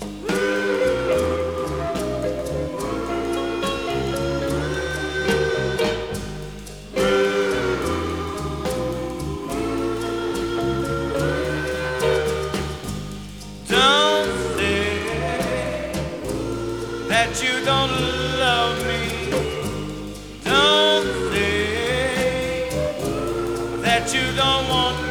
Don't say that you don't love me. Don't say that you don't want me.